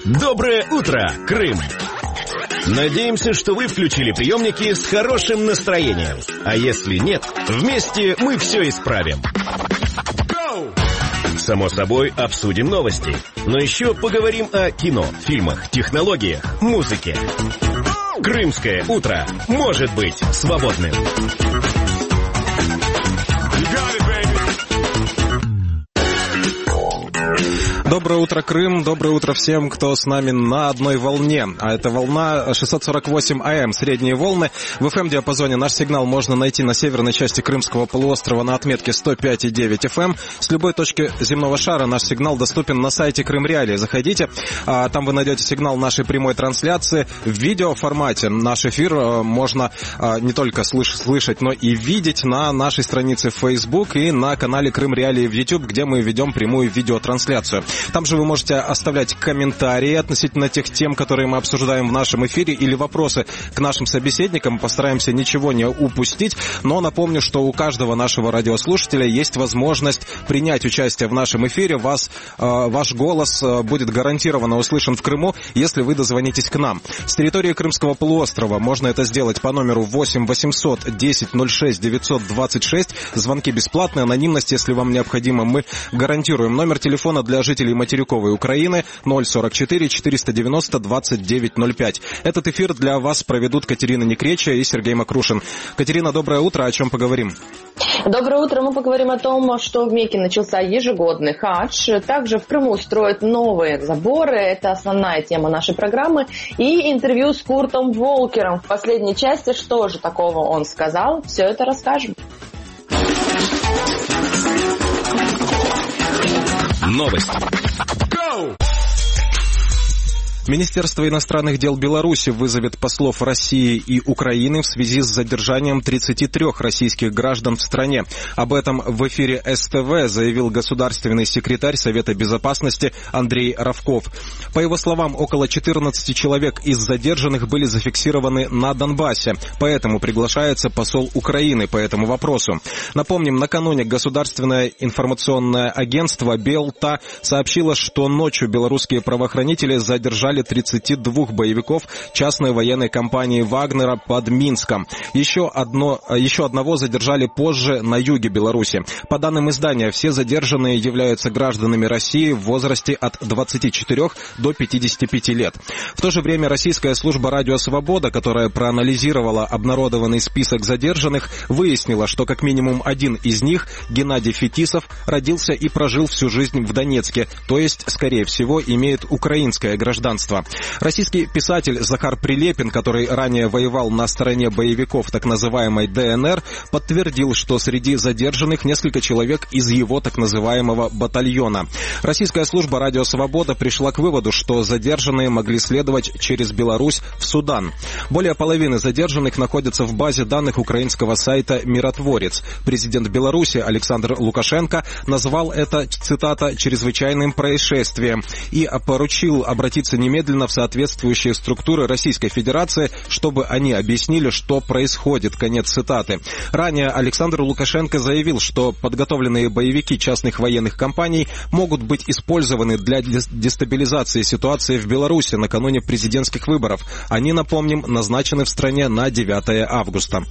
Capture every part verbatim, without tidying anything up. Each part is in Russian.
Доброе утро, Крым! Надеемся, что вы включили приемники с хорошим настроением. А если нет, вместе мы все исправим. Само собой, обсудим новости. Но еще поговорим о кино, фильмах, технологиях, музыке. Крымское утро может быть свободным. Доброе утро, Крым. Доброе утро всем, кто с нами на одной волне. А это волна шестьсот сорок восемь АМ, средние волны. В эф эм-диапазоне наш сигнал можно найти на северной части Крымского полуострова на отметке сто пять и девять эф эм. С любой точки земного шара наш сигнал доступен на сайте Крым Реалии. Заходите, там вы найдете сигнал нашей прямой трансляции в видеоформате. Наш эфир можно не только слышать, но и видеть на нашей странице в Facebook и на канале Крым Реалии в YouTube, где мы ведем прямую видеотрансляцию. Там же вы можете оставлять комментарии относительно тех тем, которые мы обсуждаем в нашем эфире, или вопросы к нашим собеседникам. Постараемся ничего не упустить, но напомню, что у каждого нашего радиослушателя есть возможность принять участие в нашем эфире. Вас, э, ваш голос будет гарантированно услышан в Крыму, если вы дозвонитесь к нам. С территории Крымского полуострова можно это сделать по номеру восемь восемьсот десять ноль шесть девятьсот двадцать шесть. Звонки бесплатные, анонимность, если вам необходимо, мы гарантируем. Номер телефона для жителей материковой Украины ноль сорок четыре четыреста девяносто двадцать девять ноль пять. Этот эфир для вас проведут Катерина Некреча и Сергей Макрушин. Катерина, доброе утро. О чем поговорим? Доброе утро. Мы поговорим о том, что в Мекке начался ежегодный хадж. Также в Крыму строят новые заборы. Это основная тема нашей программы. И интервью с Куртом Волкером. В последней части, что же такого он сказал, все это расскажем. Новости. Министерство иностранных дел Беларуси вызовет послов России и Украины в связи с задержанием тридцати трёх российских граждан в стране. Об этом в эфире эс тэ вэ заявил государственный секретарь Совета Безопасности Андрей Равков. По его словам, около четырнадцати человек из задержанных были зафиксированы на Донбассе, поэтому приглашается посол Украины по этому вопросу. Напомним, накануне государственное информационное агентство Белта сообщило, что ночью белорусские правоохранители задержали тридцати двух боевиков частной военной компании Вагнера под Минском. Еще, одно, еще одного задержали позже на юге Беларуси. По данным издания, все задержанные являются гражданами России в возрасте от двадцати четырёх до пятидесяти пяти лет. В то же время российская служба «Радио Свобода», которая проанализировала обнародованный список задержанных, выяснила, что как минимум один из них, Геннадий Фетисов, родился и прожил всю жизнь в Донецке, то есть, скорее всего, имеет украинское гражданство. Российский писатель Захар Прилепин, который ранее воевал на стороне боевиков так называемой дэ эн эр, подтвердил, что среди задержанных несколько человек из его так называемого батальона. Российская служба «Радио Свобода» пришла к выводу, что задержанные могли следовать через Беларусь в Судан. Более половины задержанных находятся в базе данных украинского сайта «Миротворец». Президент Беларуси Александр Лукашенко назвал это, цитата, «чрезвычайным происшествием» и поручил обратиться немедленно в соответствующие структуры Российской Федерации, чтобы они объяснили, что происходит. Конец цитаты. Ранее Александр Лукашенко заявил, что подготовленные боевики частных военных компаний могут быть использованы для дестабилизации ситуации в Беларуси накануне президентских выборов. Они, напомним, назначены в стране на девятое августа.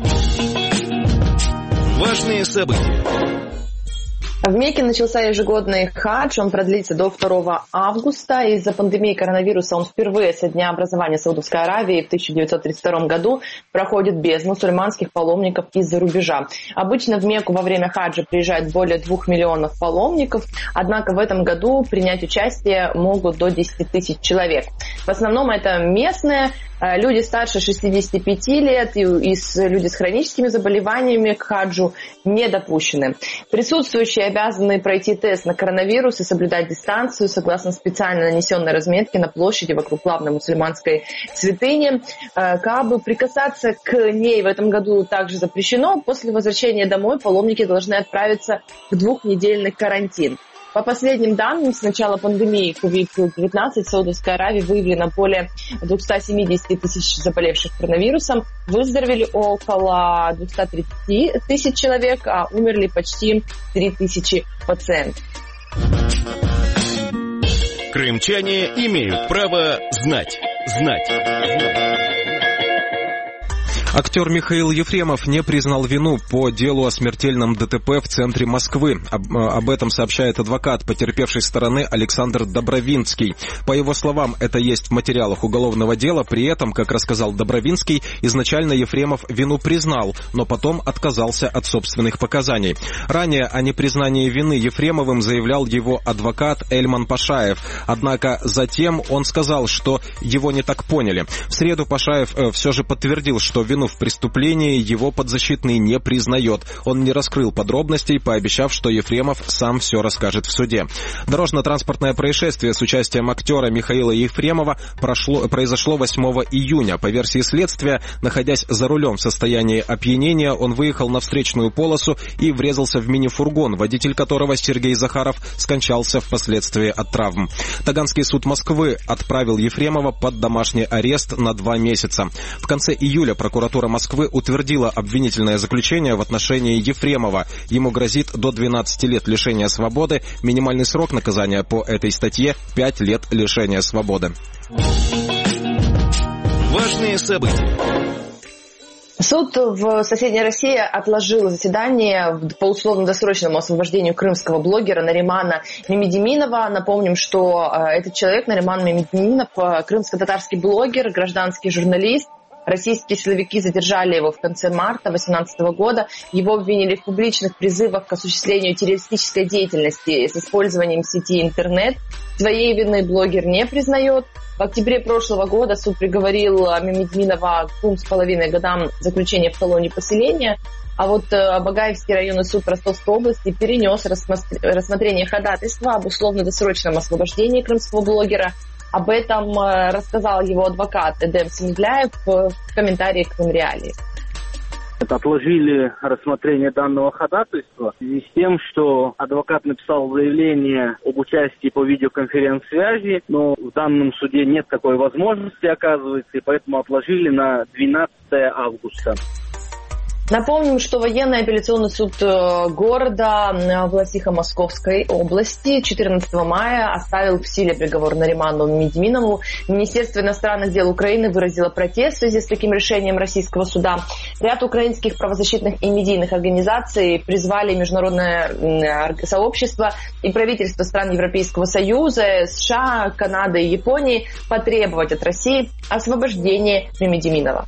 Важные события. В Мекке начался ежегодный хадж, он продлится до второго августа. Из-за пандемии коронавируса он впервые со дня образования Саудовской Аравии в тысяча девятьсот тридцать втором году проходит без мусульманских паломников из-за рубежа. Обычно в Мекку во время хаджа приезжает более двух миллионов паломников, однако в этом году принять участие могут до десяти тысяч человек. В основном это местные, люди старше шестидесяти пяти лет и люди с хроническими заболеваниями к хаджу не допущены. Присутствующие обязаны пройти тест на коронавирус и соблюдать дистанцию согласно специально нанесенной разметке на площади вокруг главной мусульманской святыни Каабы. Прикасаться к ней в этом году также запрещено. После возвращения домой паломники должны отправиться в двухнедельный карантин. По последним данным, с начала пандемии ковид девятнадцать в Саудовской Аравии выявлено более двухсот семидесяти тысяч заболевших коронавирусом, выздоровели около двухсот тридцати тысяч человек, а умерли почти три тысячи пациентов. Крымчане имеют право знать. Знать. Знать. Актер Михаил Ефремов не признал вину по делу о смертельном ДТП в центре Москвы. Об, об этом сообщает адвокат потерпевшей стороны Александр Добровинский. По его словам, это есть в материалах уголовного дела. При этом, как рассказал Добровинский, изначально Ефремов вину признал, но потом отказался от собственных показаний. Ранее о непризнании вины Ефремовым заявлял его адвокат Эльман Пашаев. Однако затем он сказал, что его не так поняли. В среду Пашаев э, все же подтвердил, что вину в преступлении его подзащитный не признает. Он не раскрыл подробностей, пообещав, что Ефремов сам все расскажет в суде. Дорожно-транспортное происшествие с участием актера Михаила Ефремова прошло, произошло восьмого июня. По версии следствия, находясь за рулем в состоянии опьянения, он выехал на встречную полосу и врезался в мини-фургон, водитель которого, Сергей Захаров, скончался впоследствии от травм. Таганский суд Москвы отправил Ефремова под домашний арест на два месяца. В конце июля прокуратура Москвы утвердила обвинительное заключение в отношении Ефремова. Ему грозит до двенадцати лет лишения свободы. Минимальный срок наказания по этой статье – пять лет лишения свободы. Важные события. Суд в соседней России отложил заседание по условно-досрочному освобождению крымского блогера Наримана Мемедиминова. Напомним, что этот человек, Нариман Мемедиминов, крымско-татарский блогер, гражданский журналист. Российские силовики задержали его в конце марта две тысячи восемнадцатого года. Его обвинили в публичных призывах к осуществлению террористической деятельности с использованием сети интернет. Своей вины блогер не признает. В октябре прошлого года суд приговорил Мемедиминова к двум с половиной годам заключения в колонии поселения. А вот Багаевский районный суд Ростовской области перенес рассмотрение ходатайства об условно-досрочном освобождении крымского блогера. Об этом рассказал его адвокат Эдем Семедляев в комментарии к Крымреалии. Отложили рассмотрение данного ходатайства в связи с тем, что адвокат написал заявление об участии по видеоконференц-связи, но в данном суде нет такой возможности, оказывается, и поэтому отложили на двенадцатое августа. Напомним, что военный апелляционный суд города Власиха Московской области четырнадцатого мая оставил в силе приговор Нариману Мемедиминову. Министерство иностранных дел Украины выразило протест в связи с таким решением российского суда. Ряд украинских правозащитных и медийных организаций призвали международное сообщество и правительство стран Европейского Союза, США, Канады и Японии потребовать от России освобождения Мемедиминова.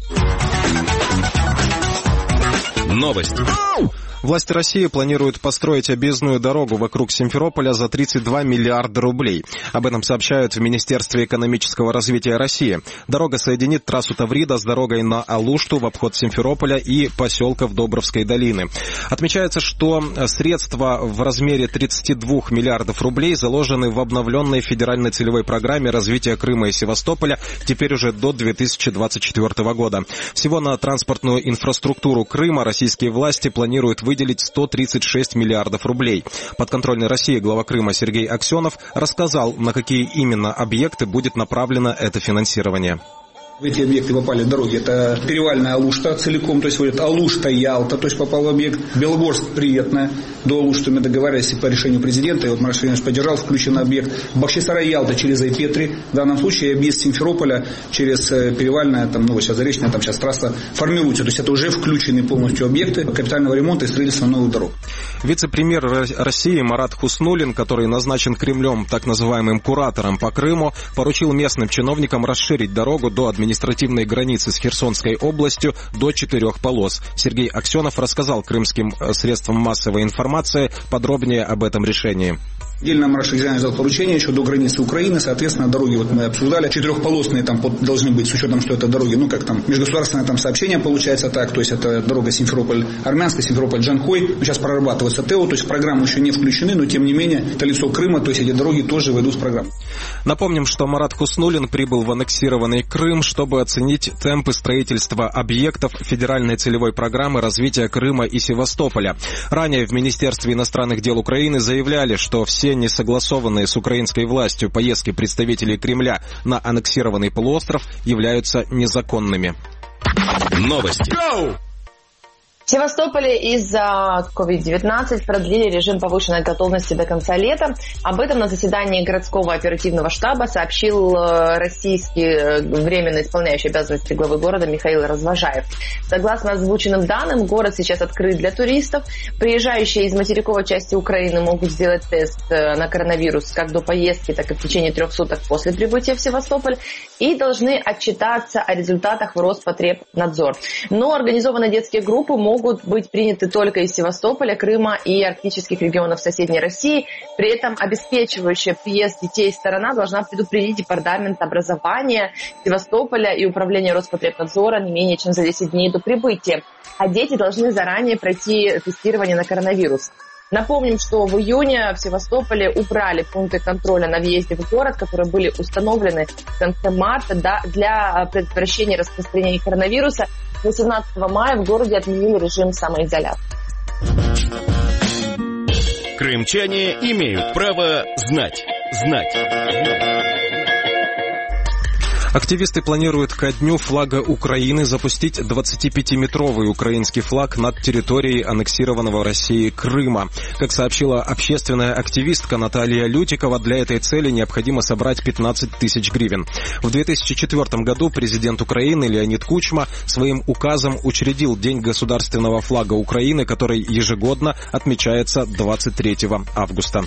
Новости. Власти России планируют построить объездную дорогу вокруг Симферополя за тридцать два миллиарда рублей. Об этом сообщают в Министерстве экономического развития России. Дорога соединит трассу Таврида с дорогой на Алушту в обход Симферополя и поселков Добровской долины. Отмечается, что средства в размере тридцати двух миллиардов рублей заложены в обновленной федеральной целевой программе развития Крыма и Севастополя теперь уже до две тысячи двадцать четвёртого года. Всего на транспортную инфраструктуру Крыма российские власти планируют выделить выделить сто тридцать шесть миллиардов рублей. Подконтрольной России глава Крыма Сергей Аксенов рассказал, на какие именно объекты будет направлено это финансирование. В эти объекты попали дороги. Это перевальная Алушта целиком, то есть вот Алушта-Ялта, то есть попал в объект. Белогорск-Приветная. До Алушты мы договаривались по решению президента, и вот Марат Шевченкович поддержал, включен объект. Бахчисарай-Ялта через Айпетри. В данном случае объезд Симферополя через перевальная, там, ну, сейчас Заречная, там сейчас трасса формируется. То есть это уже включенные полностью объекты капитального ремонта и строительства новых дорог. Вице-премьер России Марат Хуснуллин, который назначен Кремлем так называемым куратором по Крыму, поручил местным чиновникам расширить дорогу до административной границы с Херсонской областью до четырех полос. Сергей Аксенов рассказал крымским средствам массовой информации подробнее об этом решении. Отдельно Марат Шевченкович дал поручение еще до границы Украины, соответственно, дороги, вот мы обсуждали, четырехполосные там должны быть, с учетом, что это дороги, ну как там, межгосударственное там сообщение получается так, то есть это дорога Симферополь-Армянская, Симферополь-Джанкой, сейчас прорабатывается ТЭО, то есть в программу еще не включены, но тем не менее, это лицо Крыма, то есть эти дороги тоже войдут в программу. Напомним, что Марат Хуснуллин прибыл в аннексированный Крым, чтобы оценить темпы строительства объектов федеральной целевой программы развития Крыма и Севастополя. Ранее в Министерстве иностранных дел Украины заявляли, что все несогласованные с украинской властью поездки представителей Кремля на аннексированный полуостров являются незаконными. Новости. В Севастополе из-за ковид девятнадцать продлили режим повышенной готовности до конца лета. Об этом на заседании городского оперативного штаба сообщил российский временно исполняющий обязанности главы города Михаил Развожаев. Согласно озвученным данным, город сейчас открыт для туристов. Приезжающие из материковой части Украины могут сделать тест на коронавирус как до поездки, так и в течение трех суток после прибытия в Севастополь и должны отчитаться о результатах в Роспотребнадзор. Но организованные детские группы могут могут быть приняты только из Севастополя, Крыма и арктических регионов соседней России. При этом обеспечивающая приезд детей сторона должна предупредить Департамент образования Севастополя и Управление Роспотребнадзора не менее чем за десять дней до прибытия. А дети должны заранее пройти тестирование на коронавирус. Напомним, что в июне в Севастополе убрали пункты контроля на въезде в город, которые были установлены в конце марта для предотвращения распространения коронавируса. восемнадцатого мая в городе отменили режим самоизоляции. Крымчане имеют право знать. Знать. Активисты планируют ко дню флага Украины запустить двадцатипятиметровый украинский флаг над территорией аннексированного Россией Крыма. Как сообщила общественная активистка Наталья Лютикова, для этой цели необходимо собрать пятнадцать тысяч гривен. В две тысячи четвёртом году президент Украины Леонид Кучма своим указом учредил День государственного флага Украины, который ежегодно отмечается двадцать третьего августа.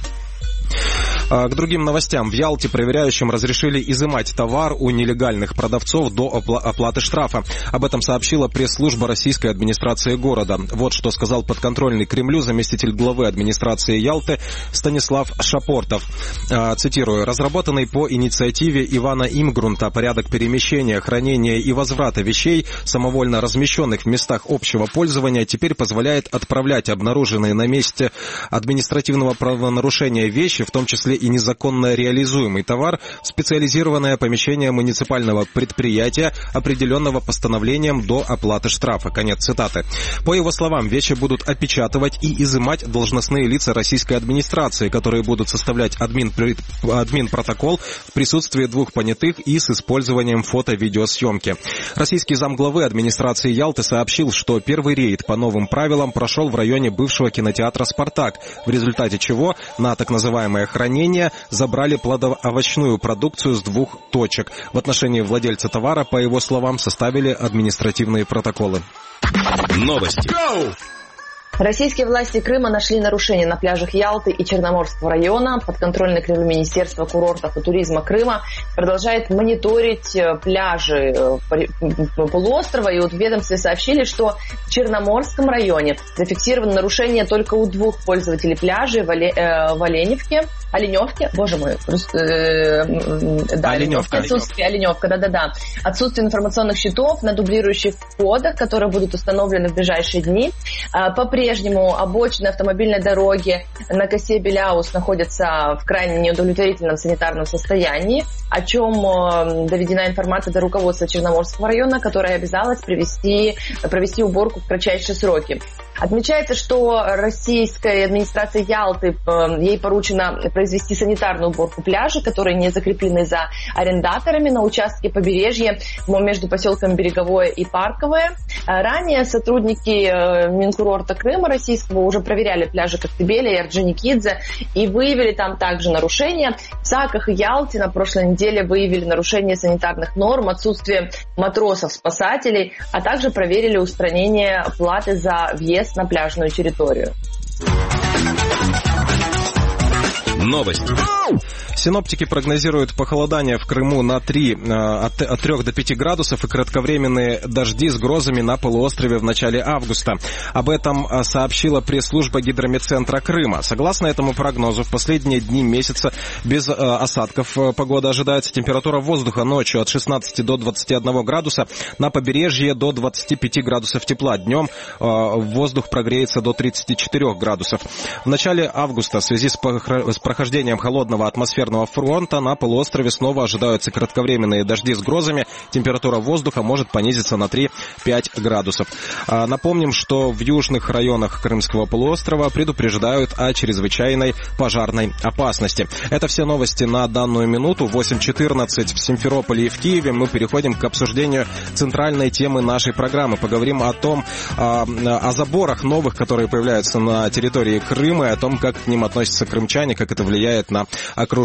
К другим новостям. В Ялте проверяющим разрешили изымать товар у нелегальных продавцов до оплаты штрафа. Об этом сообщила пресс-служба российской администрации города. Вот что сказал подконтрольный Кремлю заместитель главы администрации Ялты Станислав Шапортов. Цитирую. «Разработанный по инициативе Ивана Имгрунта порядок перемещения, хранения и возврата вещей, самовольно размещенных в местах общего пользования, теперь позволяет отправлять обнаруженные на месте административного правонарушения вещи, в том числе и незаконно реализуемый товар, в специализированное помещение муниципального предприятия, определенного постановлением до оплаты штрафа». Конец цитаты. По его словам, вещи будут опечатывать и изымать должностные лица российской администрации, которые будут составлять админ, админ-протокол в присутствии двух понятых и с использованием фото-видеосъемки. Российский замглавы администрации Ялты сообщил, что первый рейд по новым правилам прошел в районе бывшего кинотеатра «Спартак», в результате чего на так называемое хранение забрали плодово-овощную продукцию с двух точек. В отношении владельца товара, по его словам, составили административные протоколы. Новости. Go! Российские власти Крыма нашли нарушения на пляжах Ялты и Черноморского района. Подконтрольное Крыму Министерство курортов и туризма Крыма продолжает мониторить пляжи полуострова. И вот в ведомстве сообщили, что в Черноморском районе зафиксировано нарушение только у двух пользователей пляжей в, Оле, э, в Оленевке. Оленевке, боже мой, просто, э, да, Оленевка. Отсутствие, Оленевка, да-да-да. Отсутствие информационных щитов на дублирующих входах, которые будут установлены в ближайшие дни. По По-прежнему обочины автомобильной дороги на косе Беляус находятся в крайне неудовлетворительном санитарном состоянии, о чем доведена информация до руководства Черноморского района, которое обязалось провести, провести уборку в кратчайшие сроки. Отмечается, что российской администрации Ялты, ей поручено произвести санитарную уборку пляжей, которые не закреплены за арендаторами на участке побережья между поселками Береговое и Парковое. Ранее сотрудники Минкурорта Крыма российского уже проверяли пляжи Коктебеля и Орджоникидзе и выявили там также нарушения. В Саках и Ялте на прошлой неделе выявили нарушение санитарных норм, отсутствие матросов-спасателей, а также проверили устранение платы за въезд на пляжную территорию. Новости. Синоптики прогнозируют похолодание в Крыму на три, от, от трёх до пяти градусов и кратковременные дожди с грозами на полуострове в начале августа. Об этом сообщила пресс-служба Гидрометцентра Крыма. Согласно этому прогнозу, в последние дни месяца без осадков погода ожидается. Температура воздуха ночью от шестнадцати до двадцати одного градуса, на побережье до двадцати пяти градусов тепла. Днем воздух прогреется до тридцати четырёх градусов. В начале августа в связи с прохладной нахождением холодного атмосферного фронта на полуострове снова ожидаются кратковременные дожди с грозами. Температура воздуха может понизиться на три-пять градусов. Напомним, что в южных районах Крымского полуострова предупреждают о чрезвычайной пожарной опасности. Это все новости на данную минуту. восемь четырнадцать в Симферополе и в Киеве. Мы переходим к обсуждению центральной темы нашей программы. Поговорим о том, о, о заборах новых, которые появляются на территории Крыма, и о том, как к ним относятся крымчане, как это влияет на окружение.